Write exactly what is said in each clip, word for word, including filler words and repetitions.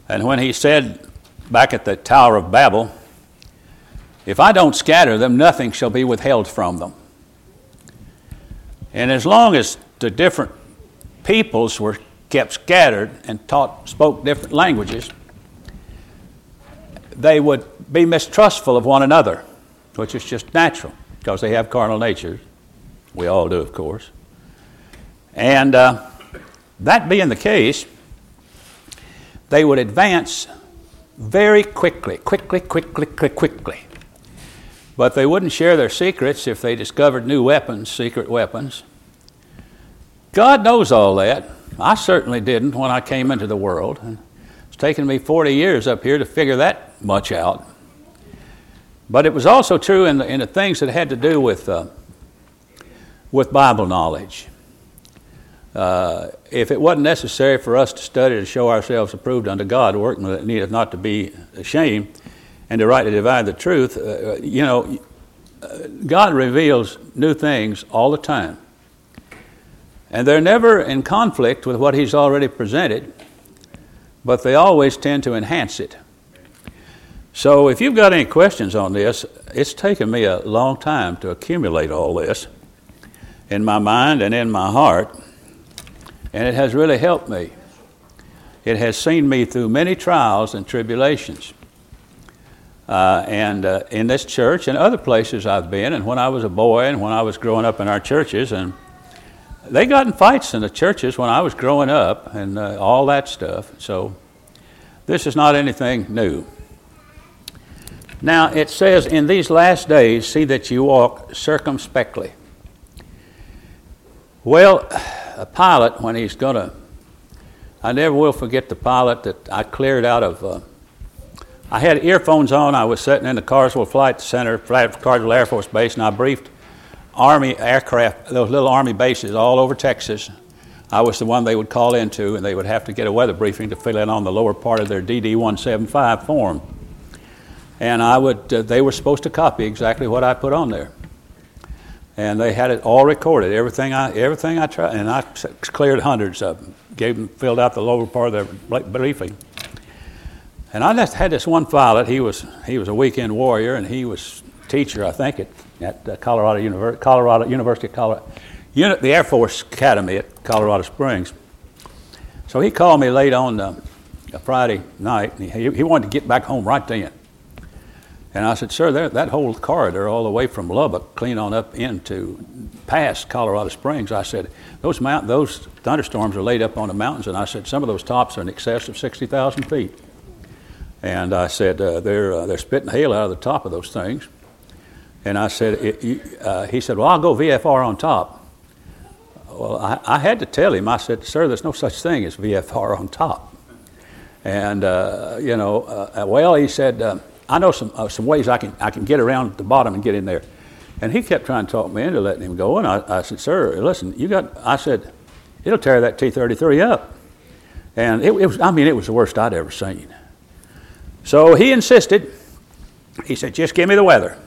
And when he said back at the Tower of Babel, if I don't scatter them, nothing shall be withheld from them. And as long as the different peoples were kept scattered and taught, spoke different languages, they would be mistrustful of one another, which is just natural because they have carnal natures. We all do, of course. And uh, that being the case, they would advance very quickly, quickly, quickly, quickly, quickly. But they wouldn't share their secrets if they discovered new weapons, secret weapons. God knows all that. I certainly didn't when I came into the world. It's taken me forty years up here to figure that much out. But it was also true in the, in the things that had to do with, uh, with Bible knowledge. Uh, if it wasn't necessary for us to study to show ourselves approved unto God, workmen that needeth not to be ashamed, and to rightly divide the truth, uh, you know, God reveals new things all the time. And they're never in conflict with what He's already presented, but they always tend to enhance it. So if you've got any questions on this, it's taken me a long time to accumulate all this in my mind and in my heart, and it has really helped me. It has seen me through many trials and tribulations. Uh, and uh, in this church and other places I've been, and when I was a boy and when I was growing up in our churches, and they got in fights in the churches when I was growing up and uh, all that stuff. So this is not anything new. Now it says, in these last days, see that you walk circumspectly. Well, a pilot, when he's going to, I never will forget the pilot that I cleared out of, uh, I had earphones on. I was sitting in the Carswell Flight Center, Carswell Air Force Base, and I briefed Army aircraft, those little Army bases all over Texas. I was the one they would call into, and they would have to get a weather briefing to fill in on the lower part of their D D one seventy-five form. And I would, uh, they were supposed to copy exactly what I put on there. And they had it all recorded, everything I everything I tried, and I cleared hundreds of them, gave them, filled out the lower part of their briefing. And I just had this one pilot. He was he was a weekend warrior, and he was a teacher, I think, at, at Colorado, Univer- Colorado University of Colorado, Unit, the Air Force Academy at Colorado Springs. So he called me late on uh, a Friday night, and he, he wanted to get back home right then. And I said, sir, there, that whole corridor all the way from Lubbock, clean on up into past Colorado Springs, I said, those mount, those thunderstorms are laid up on the mountains, and I said, some of those tops are in excess of sixty thousand feet. And I said, uh, they're uh, they're spitting hail out of the top of those things. And I said, it, you, uh, he said, well, I'll go V F R on top. Well, I, I had to tell him, I said, sir, there's no such thing as V F R on top. And, uh, you know, uh, well, he said, uh, I know some uh, some ways I can I can get around the bottom and get in there. And he kept trying to talk me into letting him go. And I, I said, sir, listen, you got, I said, it'll tear that T thirty-three up. And it, it was, I mean, it was the worst I'd ever seen. So he insisted. He said, just give me the weather.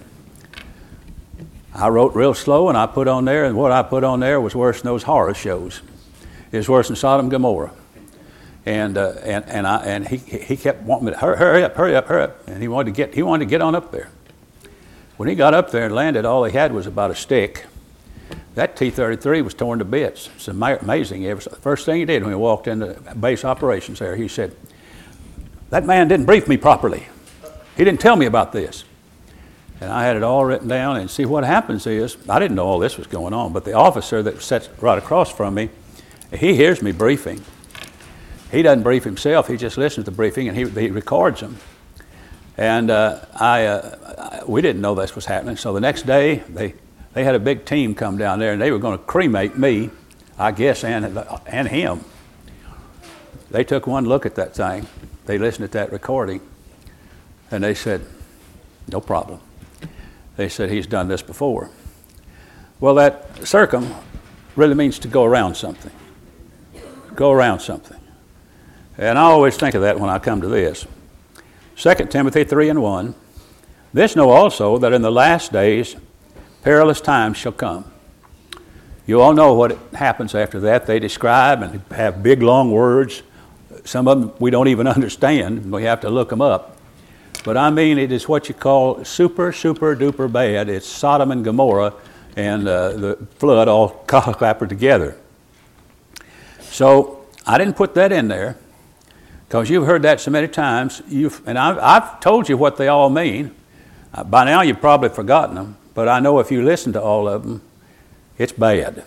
I wrote real slow, and I put on there, and what I put on there was worse than those horror shows. It was worse than Sodom and Gomorrah. And uh, and and I and he he kept wanting me to hurry, hurry up, hurry up, hurry up, and he wanted to get he wanted to get on up there. When he got up there and landed, all he had was about a stick. That T thirty-three was torn to bits. It's amazing. It was the first thing he did when he walked into base operations there. He said, "That man didn't brief me properly. He didn't tell me about this." And I had it all written down. And see, what happens is, I didn't know all this was going on, but the officer that sits right across from me, he hears me briefing. He doesn't brief himself. He just listens to the briefing, and he, he records them. And uh, I, uh, we didn't know this was happening. So the next day, they, they had a big team come down there, and they were going to cremate me, I guess, and, and him. They took one look at that thing. They listened to that recording, and they said, no problem. They said, he's done this before. Well, that circum really means to go around something. Go around something. And I always think of that when I come to this. Second Timothy three and one, this know also that in the last days perilous times shall come. You all know what happens after that. They describe and have big long words, Some of them we don't even understand. We have to look them up. But I mean, it is what you call super, super duper bad. It's Sodom and Gomorrah and uh, the flood all clappered together. So I didn't put that in there because you've heard that so many times. You've, and I've, I've told you what they all mean. Uh, by now you've probably forgotten them. But I know if you listen to all of them, it's bad.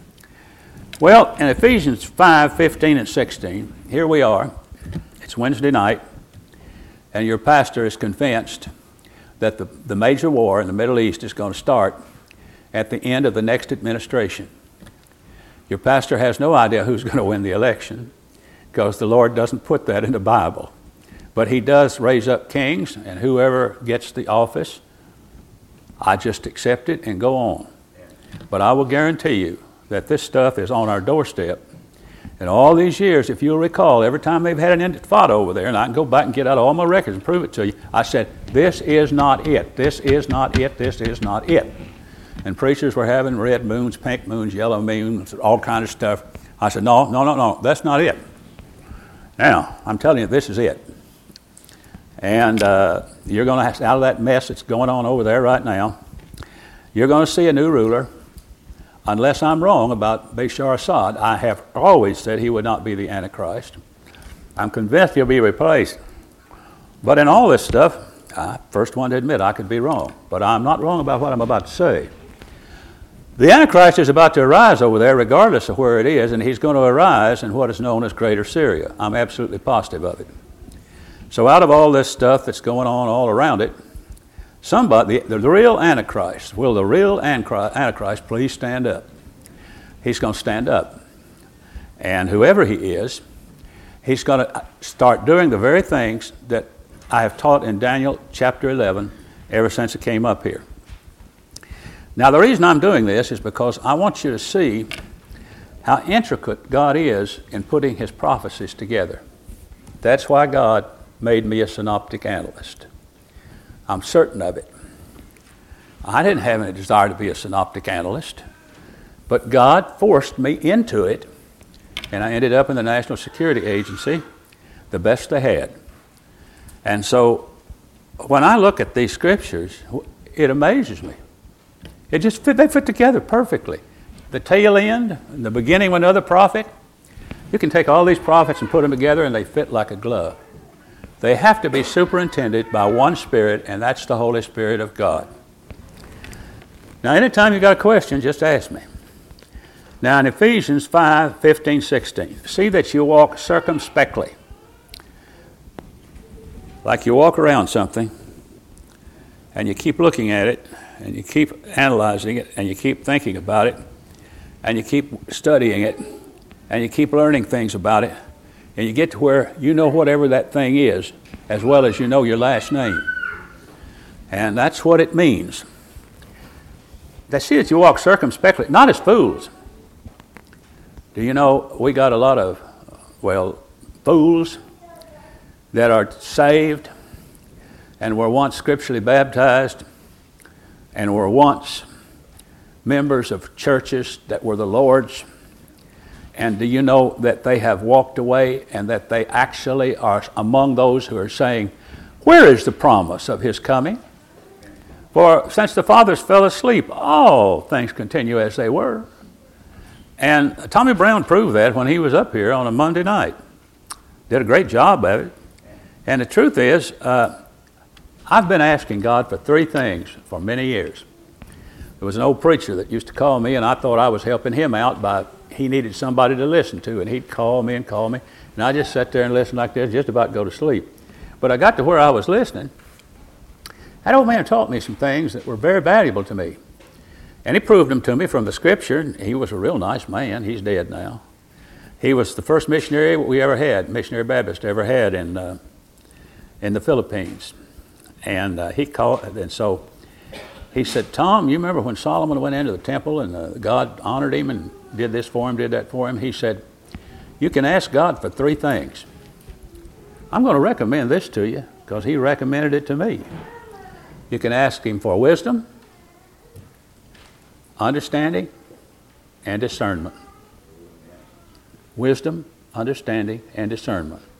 Well, in Ephesians five, fifteen, and sixteen, here we are. It's Wednesday night, and your pastor is convinced that the, the major war in the Middle East is going to start at the end of the next administration. Your pastor has no idea who's going to win the election because the Lord doesn't put that in the Bible. But he does raise up kings, and whoever gets the office, I just accept it and go on. But I will guarantee you that this stuff is on our doorstep. And all these years, if you'll recall, every time they've had an intifada over there, and I can go back and get out all my records and prove it to you, I said, this is not it, this is not it, this is not it. And preachers were having red moons, pink moons, yellow moons, all kinds of stuff. I said, no, no, no, no, that's not it. Now, I'm telling you, this is it. And uh, you're going to have, out of that mess that's going on over there right now, you're going to see a new ruler. Unless I'm wrong about Bashar Assad, I have always said he would not be the Antichrist. I'm convinced he'll be replaced. But in all this stuff, I'm first one to admit I could be wrong. But I'm not wrong about what I'm about to say. The Antichrist is about to arise over there regardless of where it is, and he's going to arise in what is known as Greater Syria. I'm absolutely positive of it. So out of all this stuff that's going on all around it, somebody, the, the real Antichrist, will the real Antichrist please stand up? He's going to stand up. And whoever he is, he's going to start doing the very things that I have taught in Daniel chapter eleven ever since it came up here. Now, the reason I'm doing this is because I want you to see how intricate God is in putting his prophecies together. That's why God made me a synoptic analyst. I'm certain of it. I didn't have any desire to be a synoptic analyst, but God forced me into it, and I ended up in the National Security Agency, the best they had. And so when I look at these scriptures, it amazes me. It just fit, they fit together perfectly. The tail end and the beginning of another prophet, you can take all these prophets and put them together and they fit like a glove. They have to be superintended by one Spirit, and that's the Holy Spirit of God. Now, anytime you got a question, just ask me. Now, in Ephesians five, fifteen, sixteen, see that you walk circumspectly. Like you walk around something, and you keep looking at it, and you keep analyzing it, and you keep thinking about it, and you keep studying it, and you keep learning things about it, and you get to where you know whatever that thing is, as well as you know your last name. And that's what it means. They see that you walk circumspectly, not as fools. Do you know we got a lot of, well, fools that are saved and were once scripturally baptized and were once members of churches that were the Lord's. And do you know that they have walked away and that they actually are among those who are saying, where is the promise of his coming? For since the fathers fell asleep, all things continue as they were. And Tommy Brown proved that when he was up here on a Monday night. Did a great job of it. And the truth is, uh, I've been asking God for three things for many years. There was an old preacher that used to call me, and I thought I was helping him out by he needed somebody to listen to, and he'd call me and call me, and I just sat there and listened like this, just about to go to sleep. But I got to where I was listening. That old man taught me some things that were very valuable to me, and he proved them to me from the Scripture. He was a real nice man. He's dead now. He was the first missionary we ever had, missionary Baptist ever had in uh, in the Philippines, and uh, he called, and so he said, Tom, you remember when Solomon went into the temple and uh, God honored him and did this for him, did that for him? He said, you can ask God for three things. I'm going to recommend this to you because he recommended it to me. You can ask him for wisdom, understanding, and discernment. Wisdom, understanding, and discernment.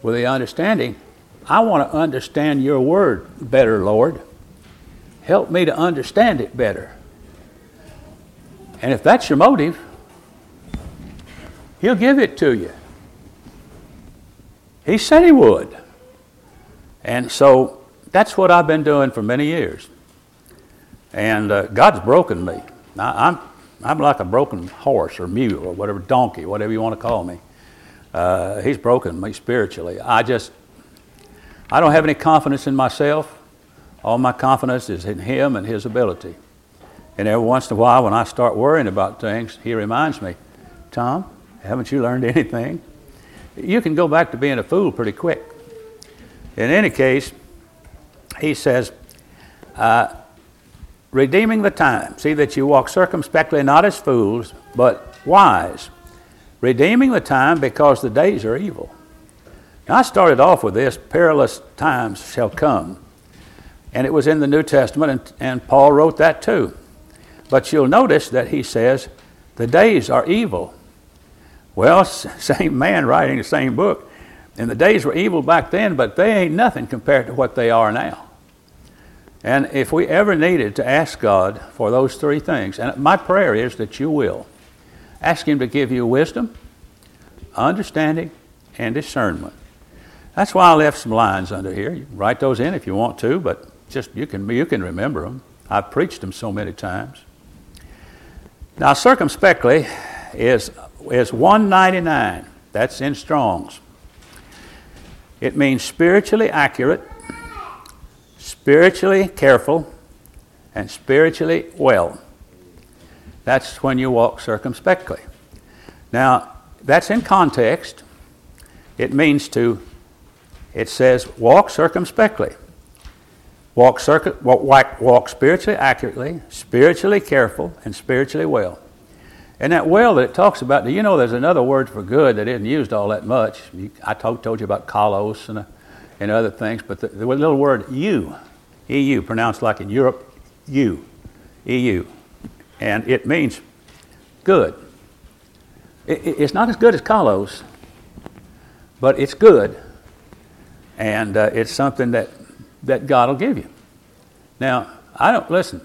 with the understanding, I want to understand your word better, Lord. Help me to understand it better. And if that's your motive, he'll give it to you. He said he would. And so that's what I've been doing for many years. And uh, God's broken me. I, I'm, I'm like a broken horse or mule or whatever, donkey, whatever you want to call me. Uh, he's broken me spiritually. I just, I don't have any confidence in myself. All my confidence is in him and his ability. And every once in a while when I start worrying about things, he reminds me, Tom, haven't you learned anything? You can go back to being a fool pretty quick. In any case, he says, uh, redeeming the time, see that you walk circumspectly, not as fools, but wise. Redeeming the time because the days are evil. Now I started off with this, perilous times shall come. And it was in the New Testament, and, and Paul wrote that too. But you'll notice that he says, the days are evil. Well, same man writing the same book. And the days were evil back then, but they ain't nothing compared to what they are now. And if we ever needed to ask God for those three things, and my prayer is that you will, ask him to give you wisdom, understanding, and discernment. That's why I left some lines under here. You can write those in if you want to, but just you can you can remember them. I've preached them so many times. Now, circumspectly is is one ninety-nine. That's in Strong's. It means spiritually accurate, spiritually careful, and spiritually well. That's when you walk circumspectly. Now, that's in context. It means to, it says, walk circumspectly. Walk, circuit, walk, walk spiritually accurately, spiritually careful, and spiritually well. And that well that it talks about, do you know there's another word for good that isn't used all that much? You, I told, told you about kalos and, uh, and other things, but the, the little word you, E U, pronounced like in Europe, you, E U. And it means good. It, it, it's not as good as kalos, but it's good. And uh, it's something that, that God will give you. Now, I don't, listen,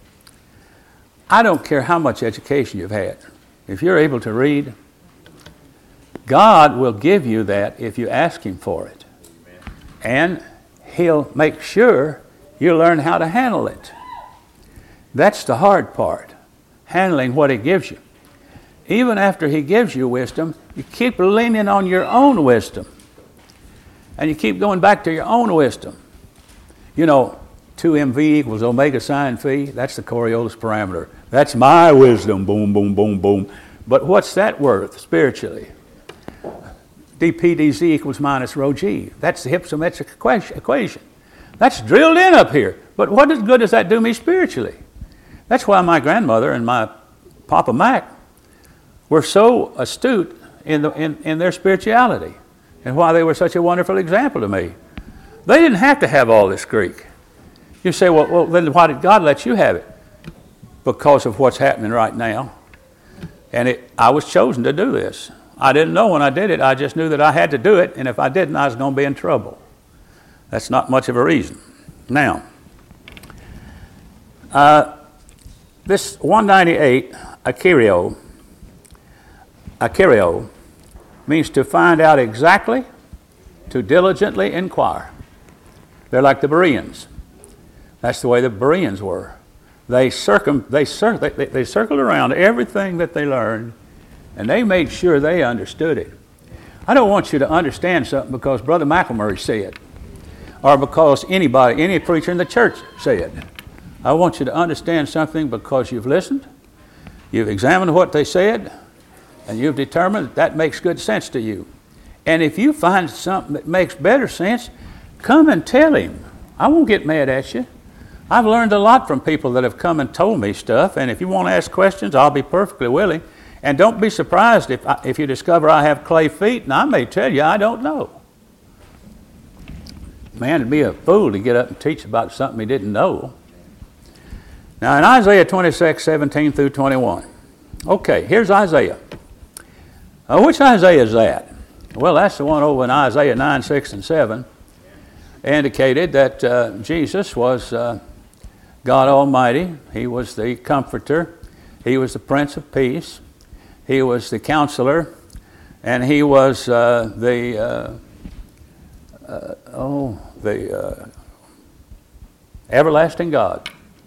I don't care how much education you've had. If you're able to read, God will give you that if you ask him for it. And he'll make sure you learn how to handle it. That's the hard part, handling what he gives you. Even after he gives you wisdom, you keep leaning on your own wisdom. And you keep going back to your own wisdom. You know, two M V equals omega sine phi. That's the Coriolis parameter. That's my wisdom. Boom, boom, boom, boom. But what's that worth spiritually? D P D Z equals minus rho G. That's the hypsometric equation. That's drilled in up here. But what good does that do me spiritually? That's why my grandmother and my Papa Mac were so astute in, the, in, in their spirituality, and why they were such a wonderful example to me. They didn't have to have all this Greek. You say, well, well, then why did God let you have it? Because of what's happening right now. And it, I was chosen to do this. I didn't know when I did it. I just knew that I had to do it, and if I didn't, I was going to be in trouble. That's not much of a reason. Now, uh, this one ninety-eight, akirio, akirio, means to find out exactly, to diligently inquire. They're like the Bereans. That's the way the Bereans were. They circum, they, cir- they, they, they circled around everything that they learned, and they made sure they understood it. I don't want you to understand something because Brother McElmurray said, or because anybody, any preacher in the church said. I want you to understand something because you've listened, you've examined what they said, and you've determined that that makes good sense to you. And if you find something that makes better sense, come and tell him. I won't get mad at you. I've learned a lot from people that have come and told me stuff, and if you want to ask questions, I'll be perfectly willing. And don't be surprised if, I, if you discover I have clay feet, and I may tell you I don't know. Man, it'd be a fool to get up and teach about something he didn't know. Now in Isaiah twenty-six, seventeen through twenty-one. Okay, here's Isaiah. Uh, which Isaiah is that? Well, that's the one over in Isaiah nine, six, and seven. Indicated that uh, Jesus was uh, God Almighty. He was the Comforter. He was the Prince of Peace. He was the Counselor. And he was uh, the, uh, uh, oh, the uh, everlasting God.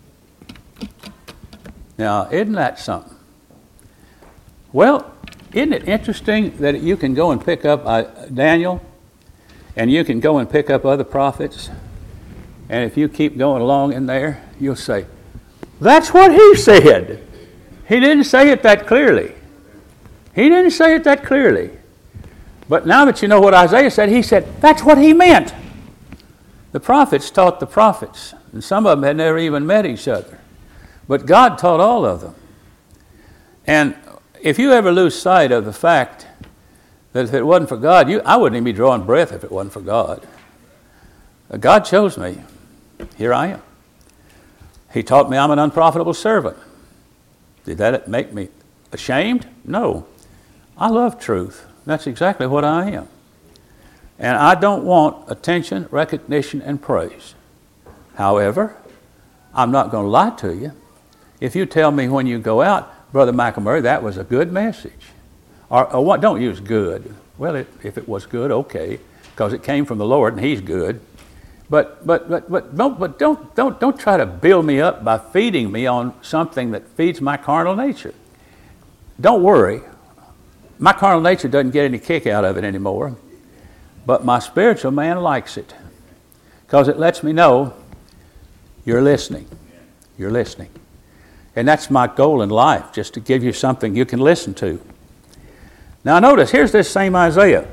Now, isn't that something? Well, isn't it interesting that you can go and pick up uh, Daniel, and you can go and pick up other prophets, and if you keep going along in there, you'll say, that's what he said. He didn't say it that clearly. He didn't say it that clearly. But now that you know what Isaiah said, he said, that's what he meant. The prophets taught the prophets, and some of them had never even met each other. But God taught all of them. And if you ever lose sight of the fact that if it wasn't for God, you, I wouldn't even be drawing breath if it wasn't for God. God chose me. Here I am. He taught me I'm an unprofitable servant. Did that make me ashamed? No. I love truth. That's exactly what I am. And I don't want attention, recognition, and praise. However, I'm not going to lie to you. If you tell me when you go out, Brother McElmurray, that was a good message. Or, or what? Don't use good. Well, it, if it was good, okay, because it came from the Lord and He's good. But but but but don't but don't don't don't try to build me up by feeding me on something that feeds my carnal nature. Don't worry, my carnal nature doesn't get any kick out of it anymore, but my spiritual man likes it because it lets me know you're listening. You're listening. And that's my goal in life, just to give you something you can listen to. Now notice, here's this same Isaiah.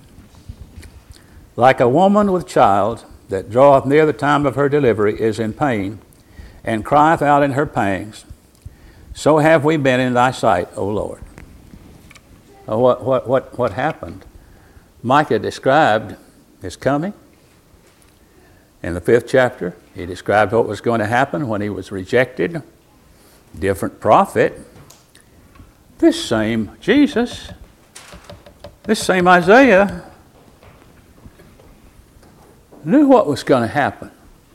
Like a woman with child that draweth near the time of her delivery is in pain, and crieth out in her pangs, so have we been in thy sight, O Lord. Oh, what, what, what, what happened? Micah described his coming. In the fifth chapter, he described what was going to happen when he was rejected. Different prophet. This same Jesus, this same Isaiah, knew what was going to happen.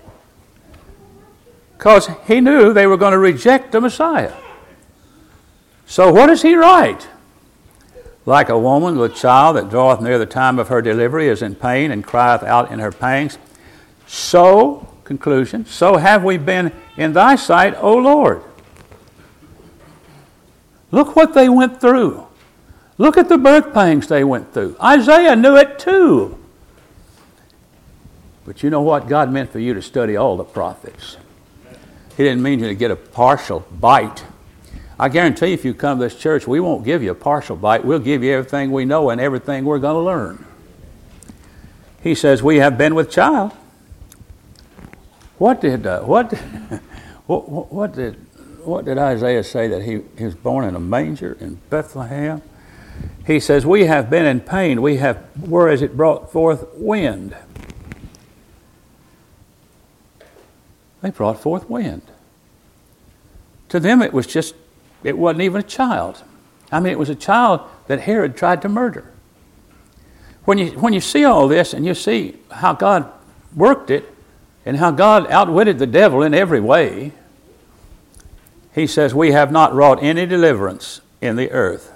Because he knew they were going to reject the Messiah. So what does he write? Like a woman with child that draweth near the time of her delivery is in pain and crieth out in her pangs. So, conclusion, so have we been in thy sight, O Lord. Look what they went through. Look at the birth pangs they went through. Isaiah knew it too. But you know what? God meant for you to study all the prophets. He didn't mean you to get a partial bite. I guarantee you, if you come to this church, we won't give you a partial bite. We'll give you everything we know and everything we're going to learn. He says, we have been with child. What did uh, what, what what did what did Isaiah say that he, he was born in a manger in Bethlehem? He says, we have been in pain. We have, whereas it brought forth wind. They brought forth wind. To them it was just, it wasn't even a child. I mean, it was a child that Herod tried to murder. When you, when you see all this and you see how God worked it and how God outwitted the devil in every way, he says, we have not wrought any deliverance in the earth.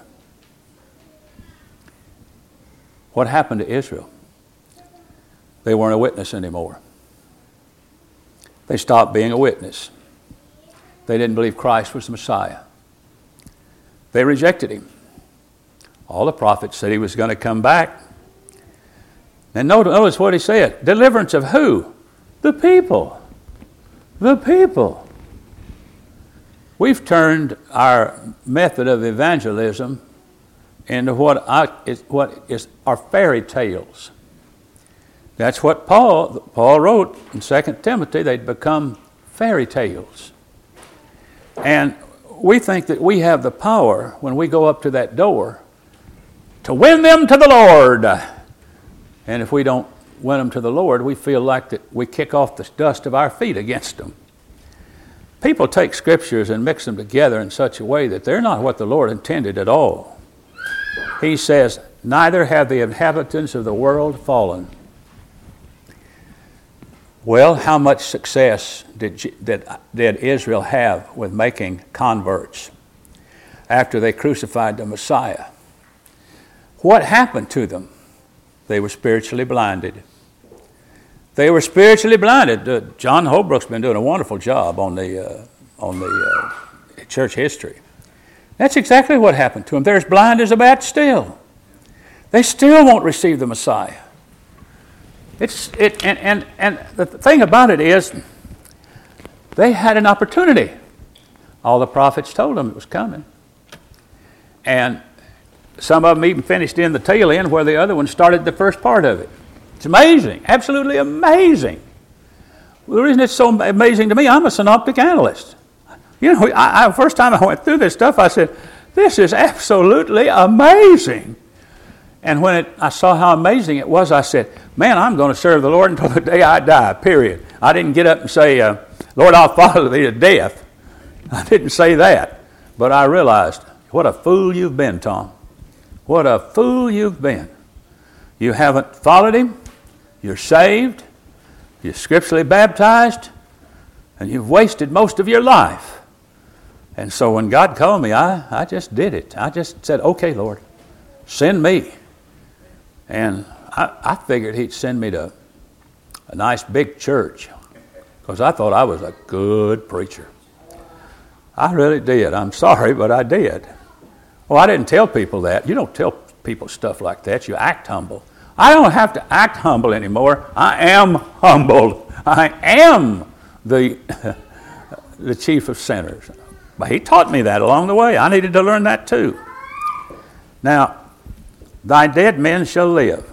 What happened to Israel? They weren't a witness anymore. They stopped being a witness. They didn't believe Christ was the Messiah. They rejected him. All the prophets said he was going to come back. And notice what he said. Deliverance of who? The people. The people. We've turned our method of evangelism into what, I, is, what is our fairy tales. That's what Paul, Paul wrote in Second Timothy. They'd become fairy tales. And we think that we have the power when we go up to that door to win them to the Lord. And if we don't win them to the Lord, we feel like that we kick off the dust of our feet against them. People take scriptures and mix them together in such a way that they're not what the Lord intended at all. He says, neither have the inhabitants of the world fallen. Well, how much success did, did, did Israel have with making converts after they crucified the Messiah? What happened to them? They were spiritually blinded. They were spiritually blinded. Uh, John Holbrook's been doing a wonderful job on the uh, on the uh, church history. That's exactly what happened to them. They're as blind as a bat still. They still won't receive the Messiah. It's it and, and, and the thing about it is they had an opportunity. All the prophets told them it was coming. And some of them even finished in the tail end where the other one started the first part of it. It's amazing, absolutely amazing. Well, the reason it's so amazing to me, I'm a synoptic analyst. You know, I, I, first time I went through this stuff, I said, this is absolutely amazing. And when it, I saw how amazing it was, I said, man, I'm going to serve the Lord until the day I die, period. I didn't get up and say, uh, Lord, I'll follow thee to death. I didn't say that. But I realized, what a fool you've been, Tom. What a fool you've been. You haven't followed him. You're saved. You're scripturally baptized. And you've wasted most of your life. And so when God called me, I, I just did it. I just said, okay, Lord, send me. And I, I figured he'd send me to a nice big church because I thought I was a good preacher. I really did. I'm sorry, but I did. Well, I didn't tell people that. You don't tell people stuff like that. You act humble. I don't have to act humble anymore. I am humbled. I am the, the chief of sinners. But he taught me that along the way. I needed to learn that too. Now, thy dead men shall live.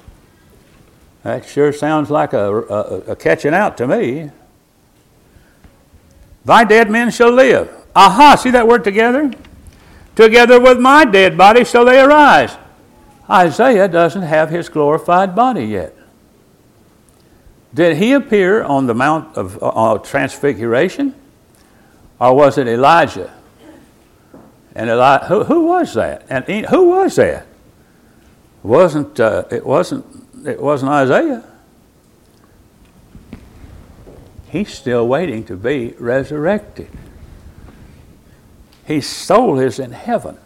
That sure sounds like a, a, a catching out to me. Thy dead men shall live. Aha, see that word together? Together with my dead body shall they arise. Isaiah doesn't have his glorified body yet. Did he appear on the Mount of uh, Transfiguration? Or was it Elijah? And Eli- who, who was that? And who was that? It wasn't uh, it wasn't it wasn't Isaiah. He's still waiting to be resurrected. His soul is in heaven.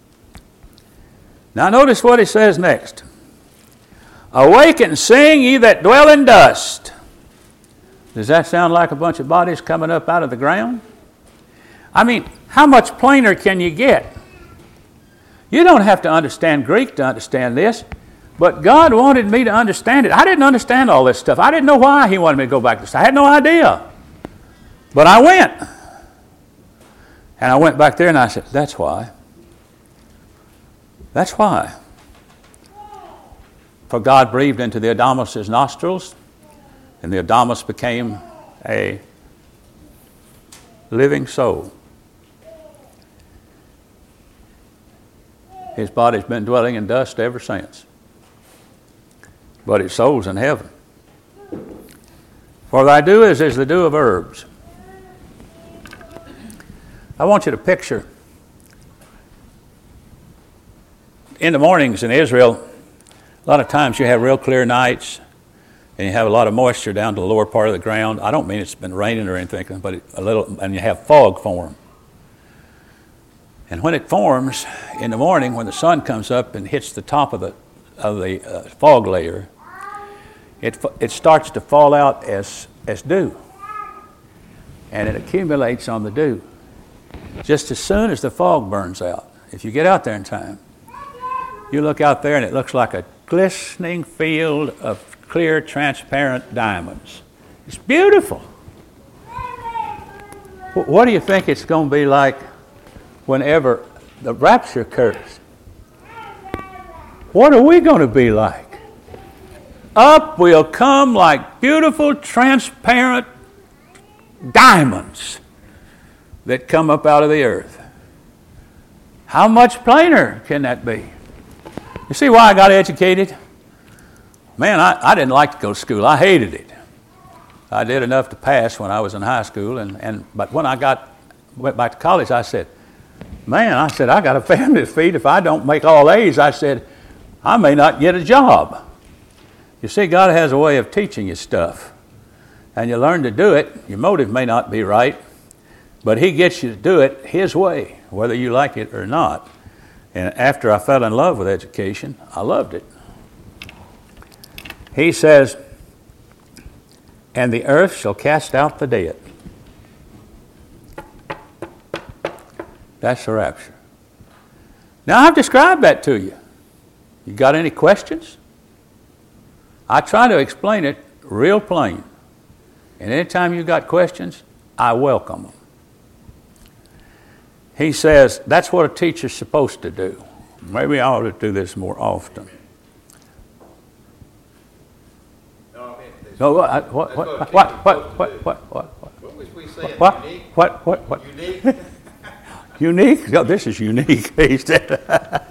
Now notice what he says next. Awake and sing, ye that dwell in dust. Does that sound like a bunch of bodies coming up out of the ground? I mean, how much plainer can you get? You don't have to understand Greek to understand this, but God wanted me to understand it. I didn't understand all this stuff. I didn't know why he wanted me to go back to this. I had no idea. But I went. And I went back there and I said, that's why. That's why. For God breathed into the Adamus' nostrils, and the Adamus became a living soul. His body's been dwelling in dust ever since. But his soul's in heaven. For thy dew is as the dew of herbs. I want you to picture in the mornings in Israel, a lot of times you have real clear nights and you have a lot of moisture down to the lower part of the ground. I don't mean it's been raining or anything, but a little, and you have fog form. And when it forms in the morning, when the sun comes up and hits the top of the of the uh, fog layer, it it starts to fall out as as dew, and it accumulates on the dew. Just as soon as the fog burns out, if you get out there in time, you look out there and it looks like a glistening field of clear, transparent diamonds. It's beautiful. What do you think it's going to be like whenever the rapture occurs? What are we going to be like? Up we'll come like beautiful, transparent diamonds that come up out of the earth. How much plainer can that be? You see why I got educated? Man, I, I didn't like to go to school. I hated it. I did enough to pass when I was in high school, and, and but when I got went back to college, I said, man, I said, I got a family to feed. If I don't make all A's, I said, I may not get a job. You see, God has a way of teaching you stuff. And you learn to do it. Your motive may not be right, but He gets you to do it His way, whether you like it or not. And after I fell in love with education, I loved it. He says, and the earth shall cast out the dead. That's the rapture. Now, I've described that to you. You got any questions? I try to explain it real plain. And anytime you got questions, I welcome them. He says, that's what a teacher's supposed to do. Maybe I ought to do this more often. No, what, what, what, what, what, what, what, what, what, what was we saying? What, unique? what, what, what? Unique? Unique? Oh, this is unique. He said.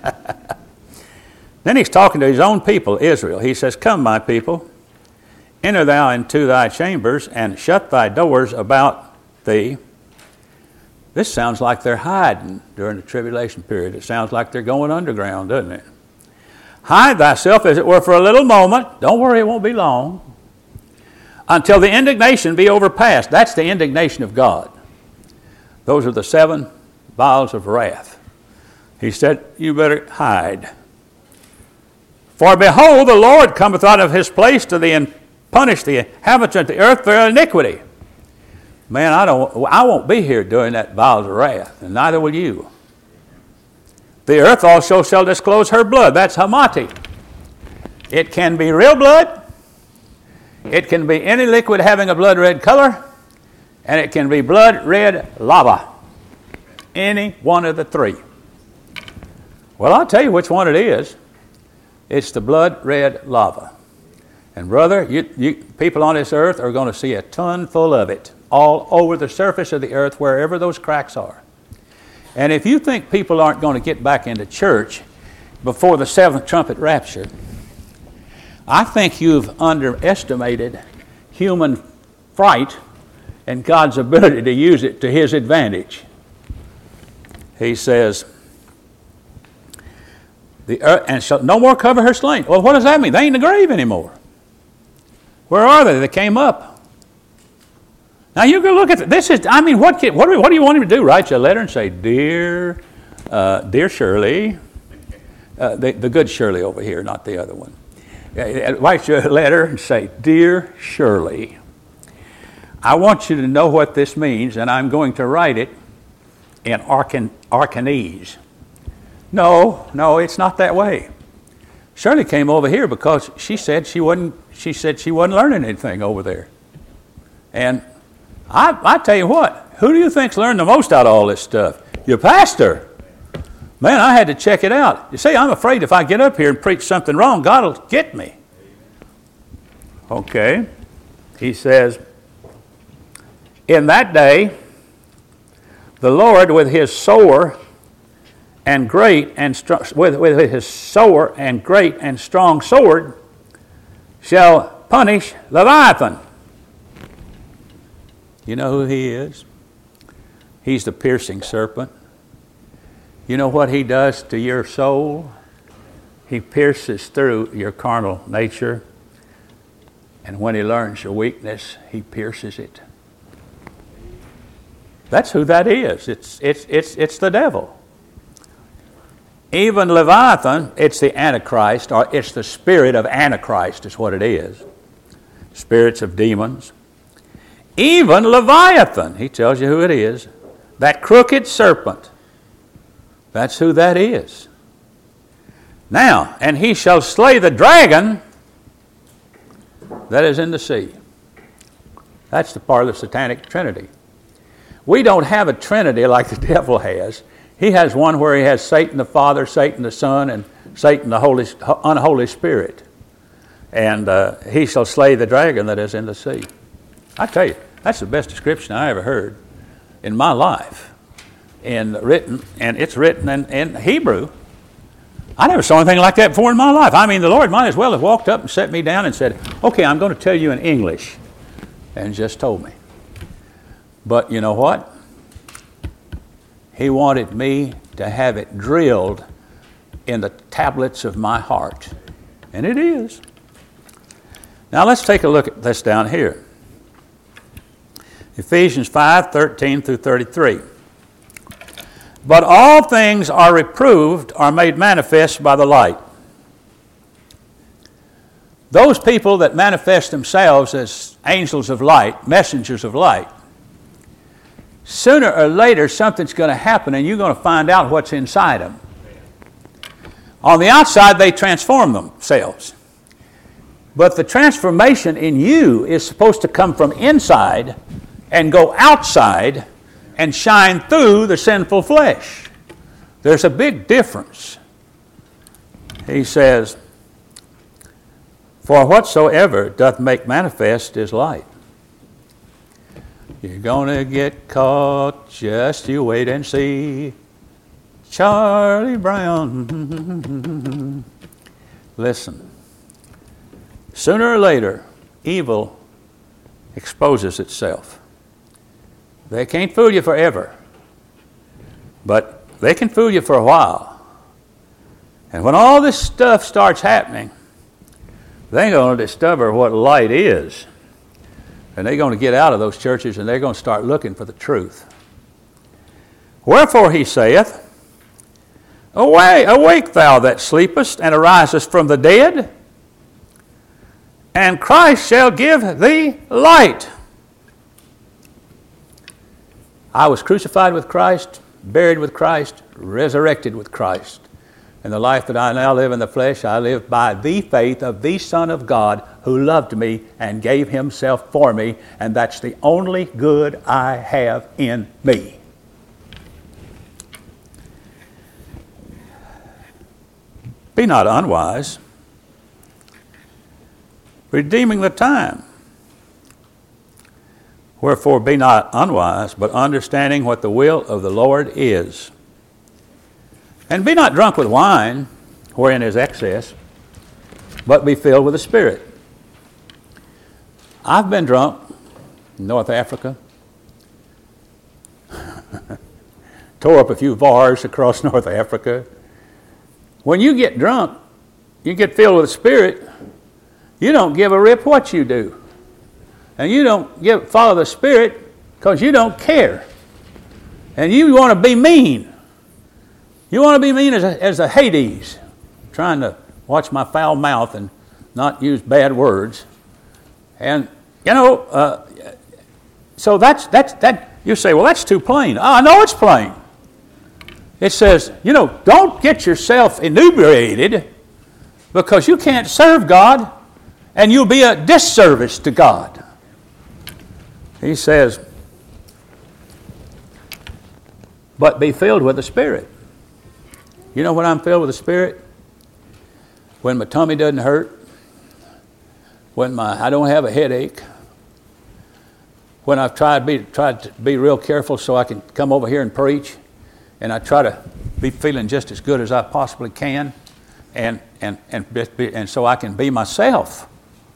Then he's talking to his own people, Israel. He says, come, my people, enter thou into thy chambers, and shut thy doors about thee. This sounds like they're hiding during the tribulation period. It sounds like they're going underground, doesn't it? Hide thyself, as it were, for a little moment. Don't worry, it won't be long. Until the indignation be overpassed. That's the indignation of God. Those are the seven vials of wrath. He said, you better hide. For behold, the Lord cometh out of his place to thee and punish the inhabitants of the earth for their iniquity. Man, I don't. I won't be here during that vials of wrath, and neither will you. The earth also shall disclose her blood. That's Hamati. It can be real blood. It can be any liquid having a blood red color, and it can be blood red lava. Any one of the three. Well, I'll tell you which one it is. It's the blood red lava. And brother, you, you, people on this earth are going to see a ton full of it all over the surface of the earth, wherever those cracks are. And if you think people aren't going to get back into church before the seventh trumpet rapture, I think you've underestimated human fright and God's ability to use it to His advantage. He says, the earth, and shall no more cover her slain. Well, what does that mean? They ain't in the grave anymore. Where are they? They came up. Now you can look at this. Is I mean, what can, what, do, what do you want him to do? Write you a letter and say, dear, uh, dear Shirley, uh, the, the good Shirley over here, not the other one. Uh, write you a letter and say, dear Shirley, I want you to know what this means, and I'm going to write it in Arcan, Arcanese. No, no, it's not that way. Shirley came over here because she said she wasn't. She said she wasn't learning anything over there. And I, I tell you what, who do you think's learned the most out of all this stuff? Your pastor. Man, I had to check it out. You see, I'm afraid if I get up here and preach something wrong, God will get me. Okay. He says, in that day, the Lord with his sword and great and strong, with, with his sword and great and strong sword shall punish Leviathan. You know who he is? He's the piercing serpent. You know what he does to your soul? He pierces through your carnal nature, and when he learns your weakness, he pierces it. That's who that is. It's it's it's it's the devil. Even Leviathan, it's the Antichrist, or it's the spirit of Antichrist is what it is. Spirits of demons. Even Leviathan, he tells you who it is. That crooked serpent. That's who that is. Now, and he shall slay the dragon that is in the sea. That's the part of the satanic trinity. We don't have a trinity like the devil has. He has one where he has Satan the Father, Satan the Son, and Satan the Holy, unholy Spirit. And uh, he shall slay the dragon that is in the sea. I tell you, that's the best description I ever heard in my life. And written, and it's written in, in Hebrew. I never saw anything like that before in my life. I mean, the Lord might as well have walked up and set me down and said, okay, I'm going to tell you in English. And just told me. But you know what? He wanted me to have it drilled in the tablets of my heart. And it is. Now let's take a look at this down here. Ephesians five, thirteen through thirty-three. But all things are reproved, are made manifest by the light. Those people that manifest themselves as angels of light, messengers of light, sooner or later something's going to happen and you're going to find out what's inside them. On the outside, they transform themselves. But the transformation in you is supposed to come from inside and go outside and shine through the sinful flesh. There's a big difference. He says, for whatsoever doth make manifest is light. You're going to get caught, just you wait and see. Charlie Brown. Listen, sooner or later, evil exposes itself. They can't fool you forever, but they can fool you for a while. And when all this stuff starts happening, they're going to discover what light is. And they're going to get out of those churches and they're going to start looking for the truth. Wherefore he saith, Away, awake thou that sleepest, and arisest from the dead, and Christ shall give thee light. I was crucified with Christ, buried with Christ, resurrected with Christ. And the life that I now live in the flesh, I live by the faith of the Son of God who loved me and gave himself for me, and that's the only good I have in me. Be not unwise, redeeming the time. Wherefore be not unwise, but understanding what the will of the Lord is. And be not drunk with wine, wherein is excess, but be filled with the Spirit. I've been drunk in North Africa. Tore up a few bars across North Africa. When you get drunk, you get filled with the Spirit, you don't give a rip what you do. And you don't give, follow the Spirit because you don't care. And you want to be mean. You want to be mean as a, as a Hades, trying to watch my foul mouth and not use bad words. And, you know, uh, so that's, that's, that, you say, well, that's too plain. Oh, I know it's plain. It says, you know, don't get yourself inebriated because you can't serve God and you'll be a disservice to God. He says, but be filled with the Spirit. You know when I'm filled with the Spirit? When my tummy doesn't hurt, when my I don't have a headache, when I've tried to be, tried to be real careful so I can come over here and preach, and I try to be feeling just as good as I possibly can, and and and be, and so I can be myself.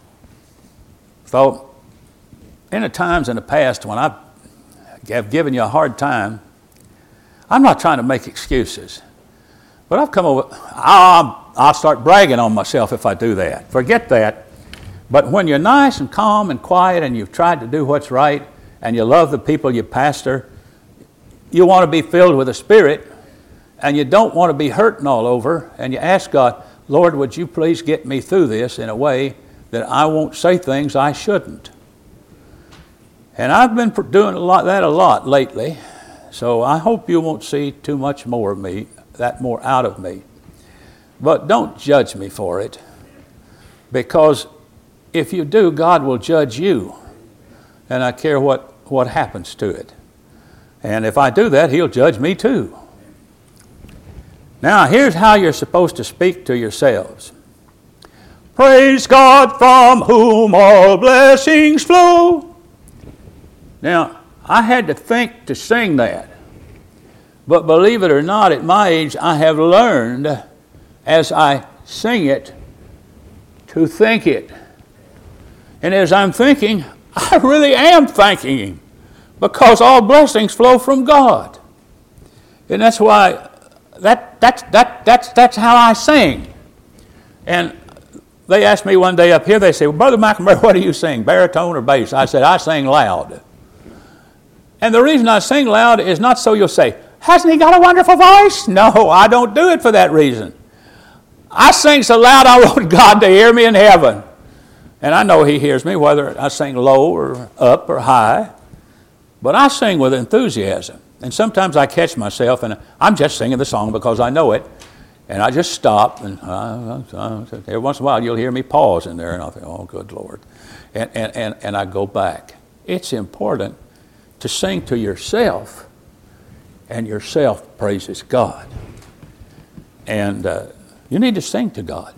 So, in the times in the past when I have given you a hard time, I'm not trying to make excuses, but I've come over. I'll, I'll start bragging on myself if I do that. Forget that. But when you're nice and calm and quiet, and you've tried to do what's right, and you love the people you pastor, you want to be filled with the Spirit, and you don't want to be hurting all over, and you ask God, Lord, would you please get me through this in a way that I won't say things I shouldn't. And I've been doing a lot, that a lot lately, so I hope you won't see too much more of me, that more out of me. But don't judge me for it, because if you do, God will judge you, and I care what, what happens to it. And if I do that, he'll judge me too. Now, here's how you're supposed to speak to yourselves. Praise God from whom all blessings flow. Now, I had to think to sing that. But believe it or not, at my age, I have learned as I sing it to think it. And as I'm thinking, I really am thanking him, because all blessings flow from God. And that's why that, that's, that, that's, that's how I sing. And they asked me one day up here, they said, well, Brother McNamara, what do you sing, baritone or bass? I said, I sing loud. And the reason I sing loud is not so you'll say, hasn't he got a wonderful voice? No, I don't do it for that reason. I sing so loud I want God to hear me in heaven. And I know he hears me whether I sing low or up or high. But I sing with enthusiasm. And sometimes I catch myself and I'm just singing the song because I know it. And I just stop, and uh, uh, every once in a while you'll hear me pause in there, and I'll think, oh, good Lord. And, and, and, and I go back. It's important to sing to yourself, and yourself praises God. And uh, you need to sing to God.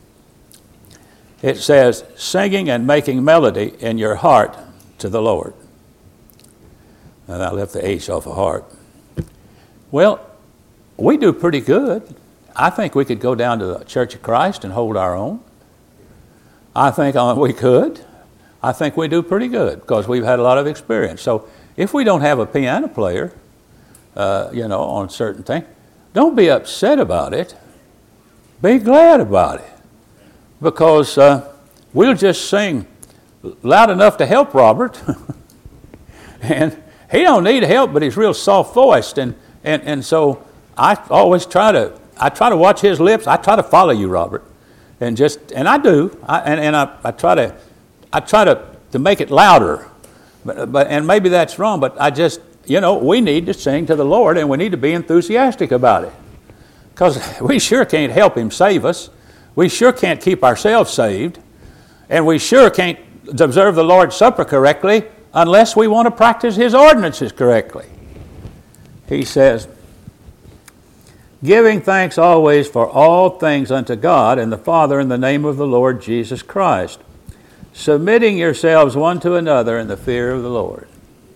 It says, singing and making melody in your heart to the Lord. And I left the H off of heart. Well, we do pretty good. I think we could go down to the Church of Christ and hold our own. I think uh, we could. I think we do pretty good because we've had a lot of experience. So if we don't have a piano player, uh, you know, on certain things, don't be upset about it. Be glad about it because uh, we'll just sing loud enough to help Robert. And he don't need help, but he's real soft-voiced. And, and, and so I always try to I try to watch his lips. I try to follow you, Robert, and just and I do. I, and and I, I try to I try to, to make it louder, but but and maybe that's wrong. But I just you know we need to sing to the Lord, and we need to be enthusiastic about it, because we sure can't help Him save us. We sure can't keep ourselves saved, and we sure can't observe the Lord's Supper correctly unless we want to practice His ordinances correctly. He says, giving thanks always for all things unto God and the Father in the name of the Lord Jesus Christ, submitting yourselves one to another in the fear of the Lord.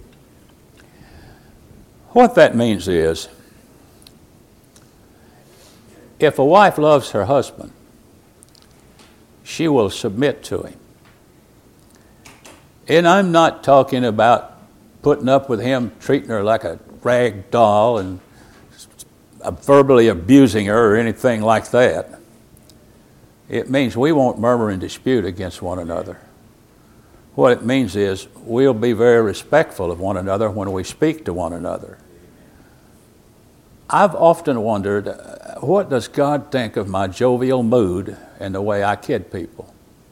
What that means is, if a wife loves her husband, she will submit to him. And I'm not talking about putting up with him treating her like a rag doll and verbally abusing her or anything like that. It means we won't murmur and dispute against one another. What it means is we'll be very respectful of one another when we speak to one another. I've often wondered, what does God think of my jovial mood and the way I kid people?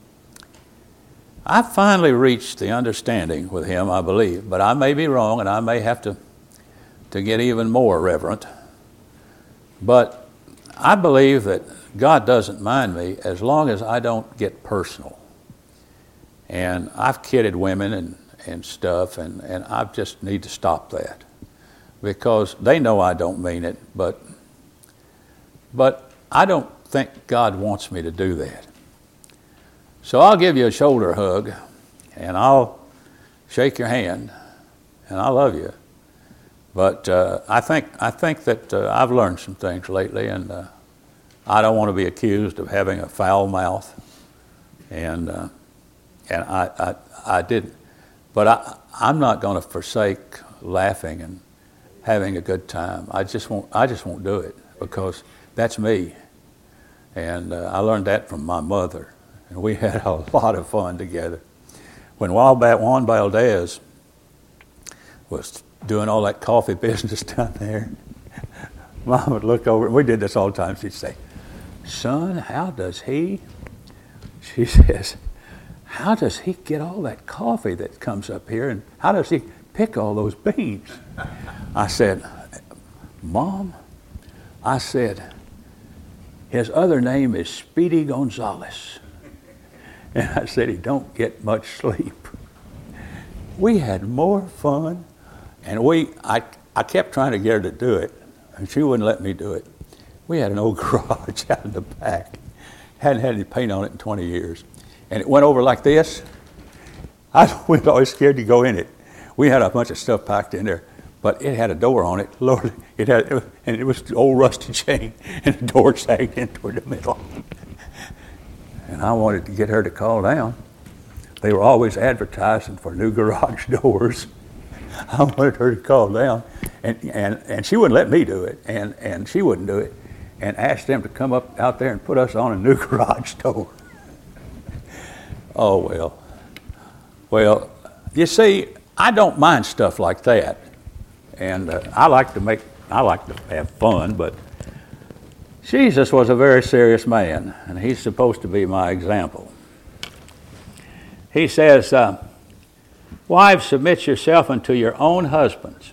I finally reached the understanding with him, I believe, but I may be wrong and I may have to, to get even more reverent. But I believe that God doesn't mind me as long as I don't get personal. And I've kidded women and, and stuff, and, and I just need to stop that. Because they know I don't mean it, but but I don't think God wants me to do that. So I'll give you a shoulder hug, and I'll shake your hand, and I love you. But uh, I think I think that uh, I've learned some things lately, and uh, I don't want to be accused of having a foul mouth, and uh, and I, I I didn't. But I I'm not going to forsake laughing and having a good time. I just won't. I just won't do it because that's me, and uh, I learned that from my mother, and we had a lot of fun together. When Juan Valdez was doing all that coffee business down there, Mom would look over, and we did this all the time. She'd say, "Son, how does he?" She says, "How does he get all that coffee that comes up here, and how does he pick all those beans?" I said, "Mom," I said, "his other name is Speedy Gonzales." And I said, "He don't get much sleep." We had more fun, and we I, I kept trying to get her to do it, and she wouldn't let me do it. We had an old garage out in the back. Hadn't had any paint on it in twenty years. And it went over like this. I was always scared to go in it. We had a bunch of stuff packed in there, but it had a door on it. Lord, it had, and it was an old rusty chain, and the door sagged in toward the middle. And I wanted to get her to call down. They were always advertising for new garage doors. I wanted her to call down, and, and, and she wouldn't let me do it, and, and she wouldn't do it, and asked them to come up out there and put us on a new garage door. Oh, well. Well, you see, I don't mind stuff like that, and uh, I like to make, I like to have fun, but Jesus was a very serious man, and he's supposed to be my example. He says, uh, wives, submit yourself unto your own husbands.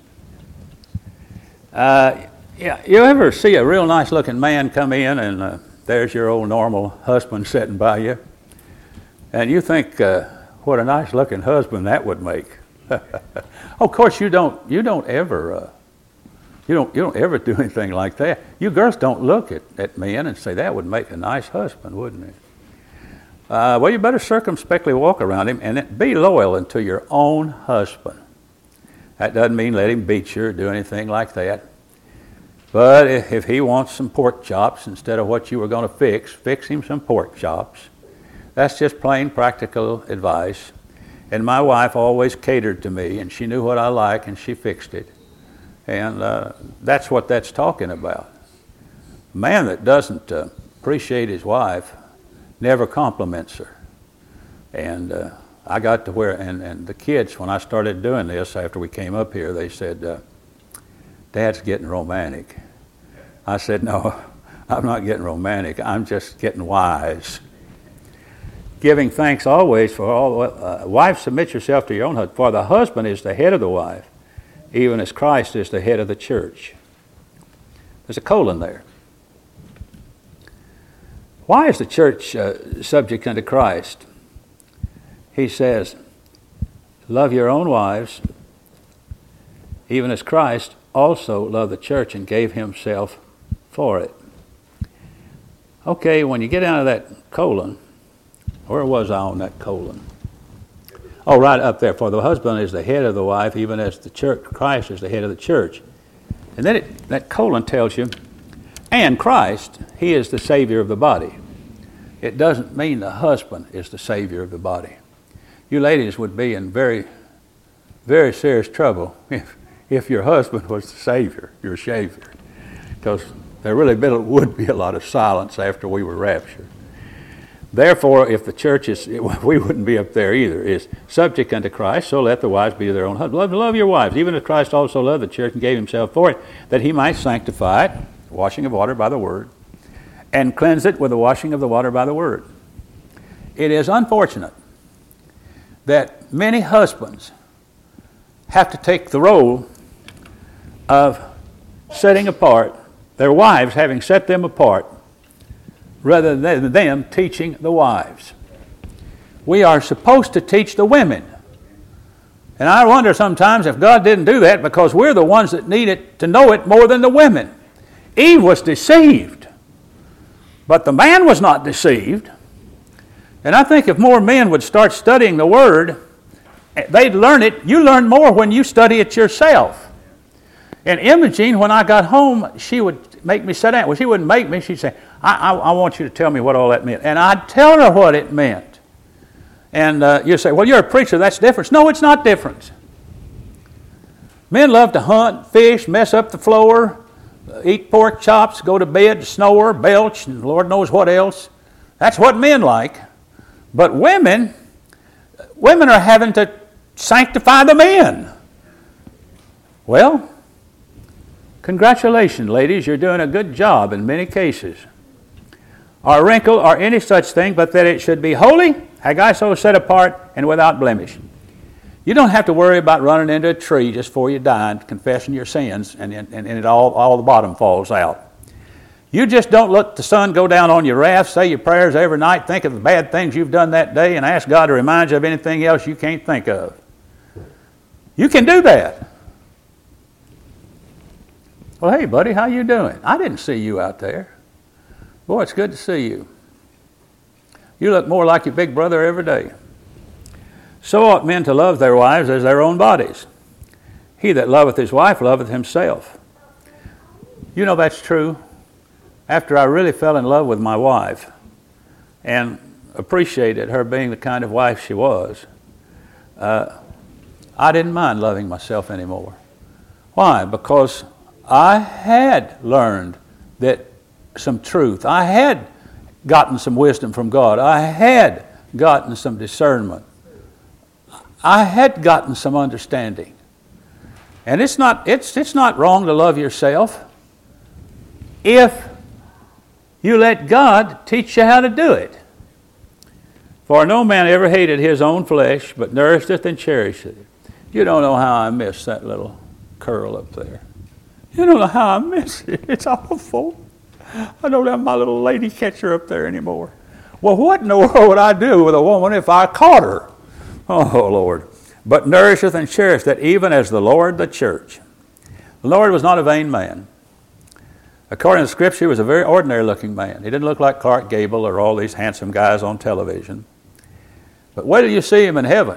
Uh, yeah, you ever see a real nice looking man come in and uh, there's your old normal husband sitting by you, and you think, uh, what a nice looking husband that would make. Of course, you don't, you don't ever, uh, you don't, you don't ever do anything like that. You girls don't look at, at men and say, that would make a nice husband, wouldn't it? Uh, well, you better circumspectly walk around him and be loyal unto your own husband. That doesn't mean let him beat you or do anything like that. But if, if he wants some pork chops instead of what you were going to fix, fix him some pork chops. That's just plain practical advice. And my wife always catered to me, and she knew what I like, and she fixed it. And uh, that's what that's talking about. A man that doesn't uh, appreciate his wife never compliments her. And uh, I got to where, and, and the kids, when I started doing this after we came up here, they said, uh, Dad's getting romantic. I said, no, I'm not getting romantic. I'm just getting wise. Giving thanks always for all, uh, wives, submit yourself to your own husband, for the husband is the head of the wife, even as Christ is the head of the church. There's a colon there. Why is the church uh, subject unto Christ? He says, love your own wives, even as Christ also loved the church and gave himself for it. Okay, when you get down to that colon, where was I on that colon? Oh, right up there. For the husband is the head of the wife, even as the church, Christ is the head of the church. And then it, that colon tells you, and Christ, he is the Savior of the body. It doesn't mean the husband is the Savior of the body. You ladies would be in very, very serious trouble if, if your husband was the Savior, your Savior. Because there really would be a lot of silence after we were raptured. Therefore, if the church is, we wouldn't be up there either, is subject unto Christ, so let the wives be their own husbands. Love, love your wives, even as Christ also loved the church and gave himself for it, that he might sanctify it, washing of water by the word, and cleanse it with the washing of the water by the word. It is unfortunate that many husbands have to take the role of setting apart, their wives having set them apart, rather than them teaching the wives. We are supposed to teach the women. And I wonder sometimes if God didn't do that because we're the ones that need it to know it more than the women. Eve was deceived, but the man was not deceived. And I think if more men would start studying the Word, they'd learn it. You learn more when you study it yourself. And Imogene, when I got home, she would make me sit down. Well, she wouldn't make me. She'd say, I, I, I want you to tell me what all that meant. And I'd tell her what it meant. And uh, you say, well, you're a preacher, that's different. No, it's not different. Men love to hunt, fish, mess up the floor, eat pork chops, go to bed, snore, belch, and Lord knows what else. That's what men like. But women, women are having to sanctify the men. Well, congratulations, ladies. You're doing a good job in many cases. Or wrinkle or any such thing, but that it should be holy, Haggai so set apart, and without blemish. You don't have to worry about running into a tree just before you die and confessing your sins, and, and, and it all, all the bottom falls out. You just don't let the sun go down on your wrath, say your prayers every night, think of the bad things you've done that day, and ask God to remind you of anything else you can't think of. You can do that. Well, hey, buddy, how you doing? I didn't see you out there. Boy, it's good to see you. You look more like your big brother every day. So ought men to love their wives as their own bodies. He that loveth his wife loveth himself. You know that's true. After I really fell in love with my wife and appreciated her being the kind of wife she was, uh, I didn't mind loving myself anymore. Why? Because I had learned that some truth. I had gotten some wisdom from God. I had gotten some discernment. I had gotten some understanding. And it's not, it's, it's not wrong to love yourself if you let God teach you how to do it. For no man ever hated his own flesh, but nourisheth and cherisheth it. You don't know how I miss that little curl up there. You don't know how I miss it. It's awful. I don't have my little lady catcher up there anymore. Well, what in the world would I do with a woman if I caught her? Oh, Lord. But nourisheth and cherisheth that even as the Lord the church. The Lord was not a vain man. According to Scripture, he was a very ordinary looking man. He didn't look like Clark Gable or all these handsome guys on television. But wait till you see him in heaven.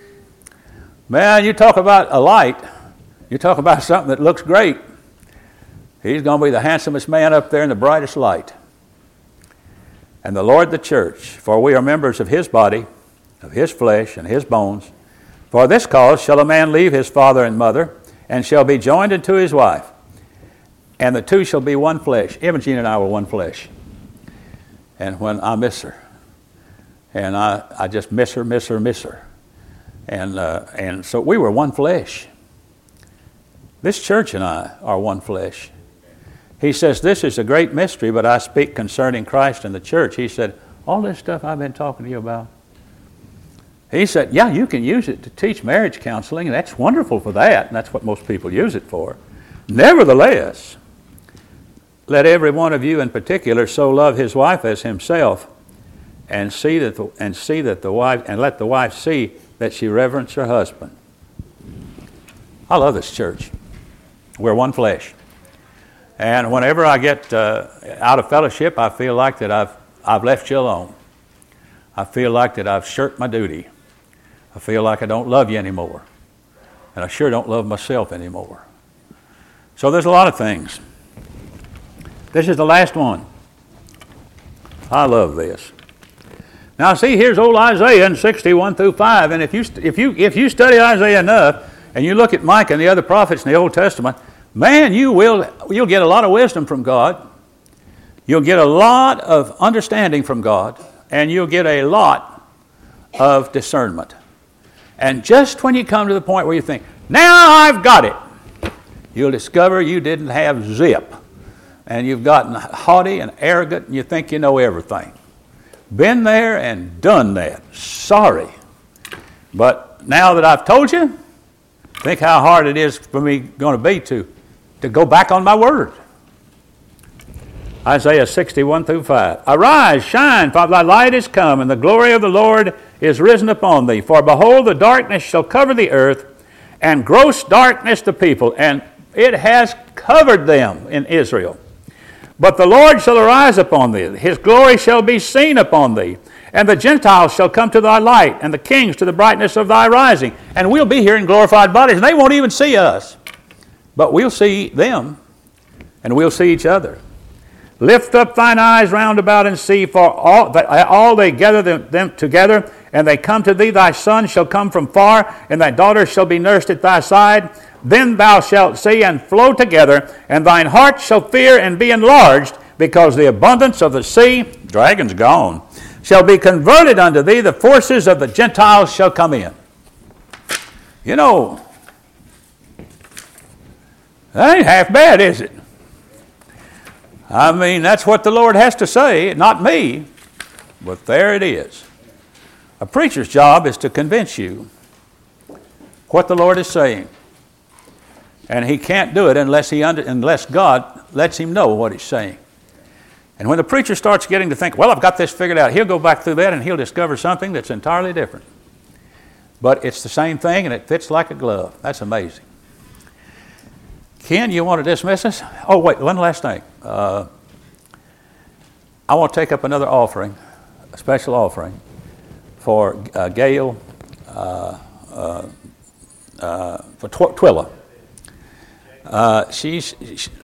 Man, you talk about a light. You talk about something that looks great. He's going to be the handsomest man up there in the brightest light. And the Lord the church, for we are members of his body, of his flesh and his bones. For this cause shall a man leave his father and mother, and shall be joined unto his wife. And the two shall be one flesh. Imogene and I were one flesh. And when I miss her, and I, I just miss her, miss her, miss her. And, uh, and so we were one flesh. This church and I are one flesh. He says, this is a great mystery, but I speak concerning Christ and the church. He said, all this stuff I've been talking to you about. He said, yeah, you can use it to teach marriage counseling, and that's wonderful for that, and that's what most people use it for. Nevertheless, let every one of you in particular so love his wife as himself, and see that the, and see that the wife and let the wife see that she reverence her husband. I love this church. We're one flesh. And whenever I get uh, out of fellowship, I feel like that I've I've left you alone. I feel like that I've shirked my duty. I feel like I don't love you anymore. And I sure don't love myself anymore. So there's a lot of things. This is the last one. I love this. Now see, here's old Isaiah in sixty-one through five, and if you if you if you study Isaiah enough, and you look at Micah and the other prophets in the Old Testament, man, you will you'll get a lot of wisdom from God. You'll get a lot of understanding from God, and you'll get a lot of discernment. And just when you come to the point where you think, now I've got it, you'll discover you didn't have zip. And you've gotten haughty and arrogant, and you think you know everything. Been there and done that. Sorry. But now that I've told you, think how hard it is for me going to be to, to go back on my word. Isaiah sixty-one through five. Arise, shine, for thy light is come, and the glory of the Lord is risen upon thee. For behold, the darkness shall cover the earth, and gross darkness the people, and it has covered them in Israel. But the Lord shall arise upon thee, his glory shall be seen upon thee, and the Gentiles shall come to thy light, and the kings to the brightness of thy rising. And we'll be here in glorified bodies, and they won't even see us. But we'll see them, and we'll see each other. Lift up thine eyes round about and see, for all, all they gather them, them together, and they come to thee. Thy son shall come from far, and thy daughter shall be nursed at thy side. Then thou shalt see and flow together, and thine heart shall fear and be enlarged, because the abundance of the sea, dragon's gone, shall be converted unto thee. The forces of the Gentiles shall come in. You know, that ain't half bad, is it? I mean, that's what the Lord has to say, not me, but there it is. A preacher's job is to convince you what the Lord is saying. And he can't do it unless he under, unless God lets him know what he's saying. And when the preacher starts getting to think, well, I've got this figured out, he'll go back through that and he'll discover something that's entirely different. But it's the same thing and it fits like a glove. That's amazing. Ken, you want to dismiss us? Oh, wait, one last thing. Uh, I want to take up another offering, a special offering for uh, Gail, uh, uh, uh, for Tw- Twilla. Uh, she's, she,